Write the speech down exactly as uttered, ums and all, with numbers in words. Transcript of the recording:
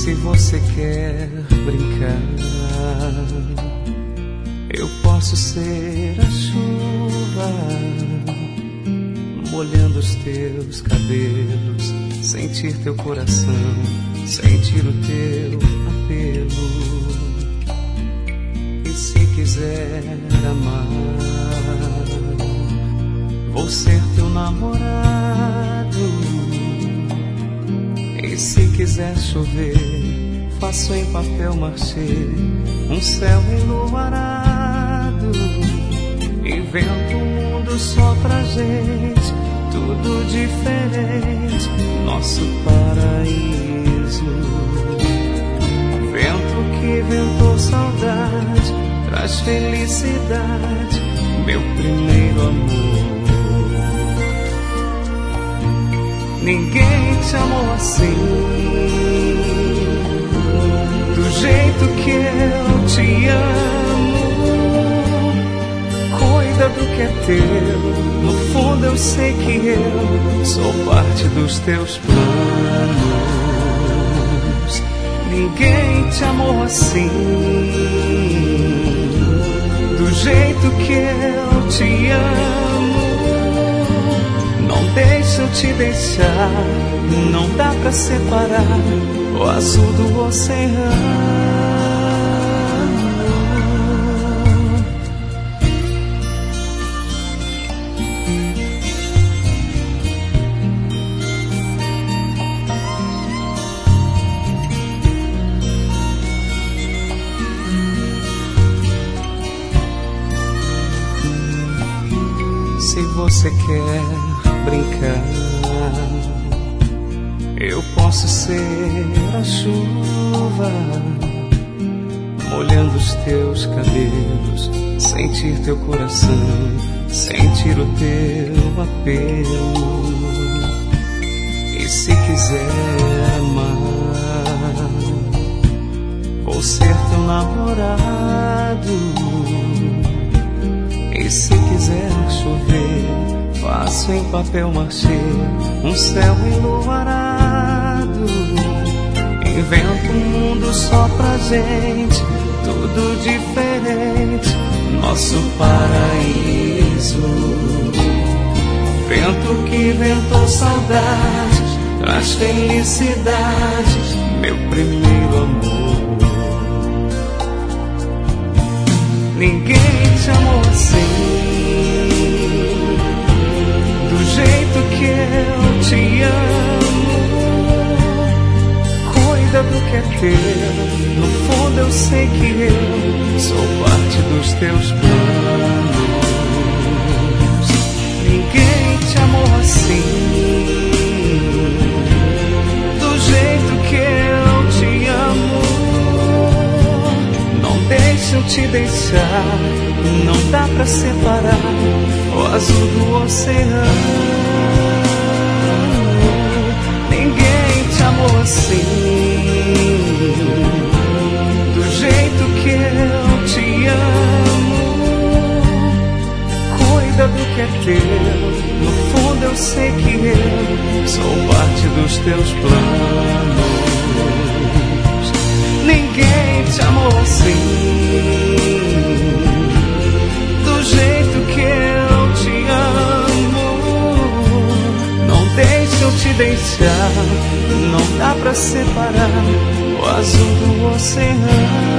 Se você quer brincar, eu posso ser a chuva, molhando os teus cabelos, sentir teu coração, sentir o teu apelo. E se quiser amar, vou ser teu namorado. E se quiser chover, faço em papel machê um céu enluarado. Invento um mundo só pra gente, tudo diferente, nosso paraíso. Vento que ventou saudade, traz felicidade, meu primeiro amor. Ninguém te amou assim, do jeito que eu te amo. Cuida do que é teu, no fundo eu sei que eu sou parte dos teus planos. Ninguém te amou assim, do jeito que eu te amo. Não deixa eu te deixar, não dá pra separar o azul do oceano. Se você quer brincar, eu posso ser a chuva, molhando os teus cabelos, sentir teu coração, sentir o teu apelo. E se quiser amar, vou ser teu namorado. E se quiser chover, faço em papel machê um céu enluarado. Invento um mundo só pra gente, tudo diferente, nosso paraíso. Vento que ventou saudade, traz felicidade, meu primeiro amor. Ninguém te amou assim, do jeito que eu te amo. Cuida do que é teu, no fundo eu sei que eu sou parte dos teus planos. Ninguém te amou assim, do jeito que eu te amo. Não deixa eu te deixar, não dá pra separar o azul do oceano. Ninguém te amou assim, do jeito que eu te amo. Cuida do que é teu, no fundo eu sei que eu sou parte dos teus planos. Ninguém te amou assim, do jeito que eu te amo. Não deixa eu te deixar, não dá pra separar o azul do oceano.